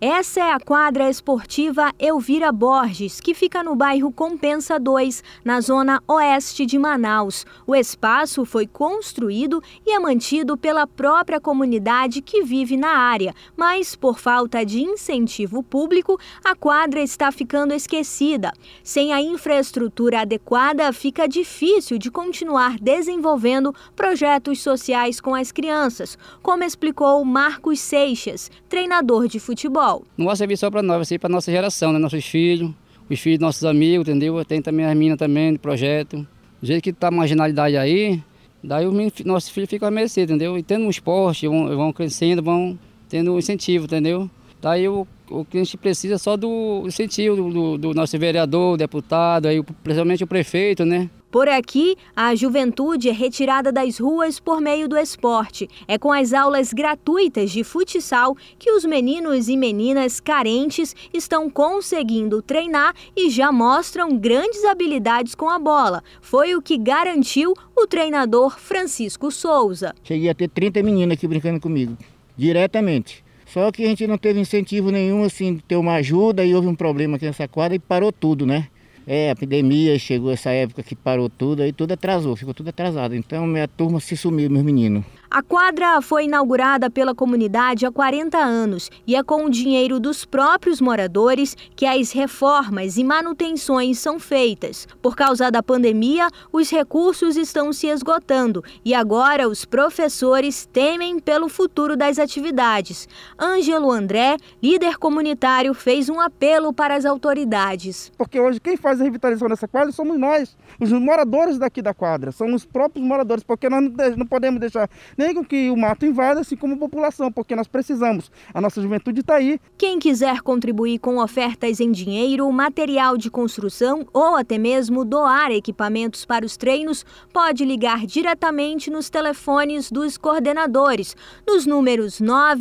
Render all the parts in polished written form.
Essa é a quadra esportiva Elvira Borges, que fica no bairro Compensa 2, na zona oeste de Manaus. O espaço foi construído e é mantido pela própria comunidade que vive na área, mas por falta de incentivo público, a quadra está ficando esquecida. Sem a infraestrutura adequada, fica difícil de continuar desenvolvendo projetos sociais com as crianças, como explicou Marcos Seixas, treinador de futebol. Não vai servir só para nós, vai servir para a nossa geração, né? Nossos filhos, os filhos dos nossos amigos, entendeu? Tem também as meninas também do projeto. Do jeito que está a marginalidade aí, daí os nossos filhos ficam a mercê, entendeu? E tendo um esporte, vão crescendo, vão tendo um incentivo, entendeu? Daí o que a gente precisa só do incentivo do nosso vereador, deputado, aí, principalmente o prefeito, né? Por aqui, a juventude é retirada das ruas por meio do esporte. É com as aulas gratuitas de futsal que os meninos e meninas carentes estão conseguindo treinar e já mostram grandes habilidades com a bola. Foi o que garantiu o treinador Francisco Souza. Cheguei a ter 30 meninas aqui brincando comigo, diretamente. Só que a gente não teve incentivo nenhum, assim, de ter uma ajuda e houve um problema aqui nessa quadra e parou tudo, né? A epidemia chegou essa época que parou tudo, aí tudo atrasou, ficou tudo atrasado. Então minha turma se sumiu, meus meninos. A quadra foi inaugurada pela comunidade há 40 anos e é com o dinheiro dos próprios moradores que as reformas e manutenções são feitas. Por causa da pandemia, os recursos estão se esgotando e agora os professores temem pelo futuro das atividades. Ângelo André, líder comunitário, fez um apelo para as autoridades. Porque hoje quem faz a revitalização dessa quadra somos nós, os moradores daqui da quadra, são os próprios moradores, porque nós não podemos deixar nem com que o mato invada, assim como a população, porque nós precisamos. A nossa juventude está aí. Quem quiser contribuir com ofertas em dinheiro, material de construção ou até mesmo doar equipamentos para os treinos, pode ligar diretamente nos telefones dos coordenadores, nos números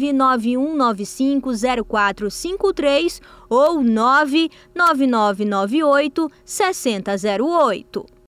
991950453 ou 99998 6008.